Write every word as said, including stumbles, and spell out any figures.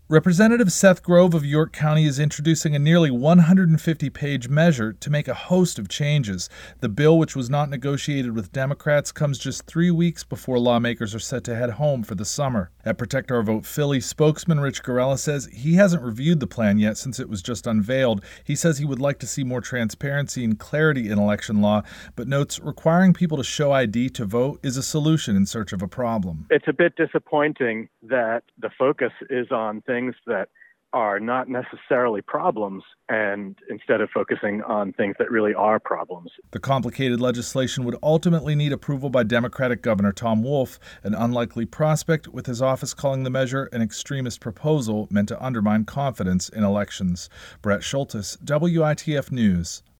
Representative Seth Grove of York County is introducing a nearly one hundred fifty page measure to make a host of changes. The bill, which was not negotiated with Democrats, comes just three weeks before lawmakers are set to head home for the summer. At Protect Our Vote Philly, spokesman Rich Gorella says he hasn't reviewed the plan yet since it was just unveiled. He says he would like to see more transparency and clarity in election law, but notes requiring people to show I D to vote is a solution in search of a problem. It's a bit disappointing that the focus is on things things that are not necessarily problems, and instead of focusing on things that really are problems. The complicated legislation would ultimately need approval by Democratic Governor Tom Wolf, an unlikely prospect, with his office calling the measure an extremist proposal meant to undermine confidence in elections. Brett Schultes, W I T F News.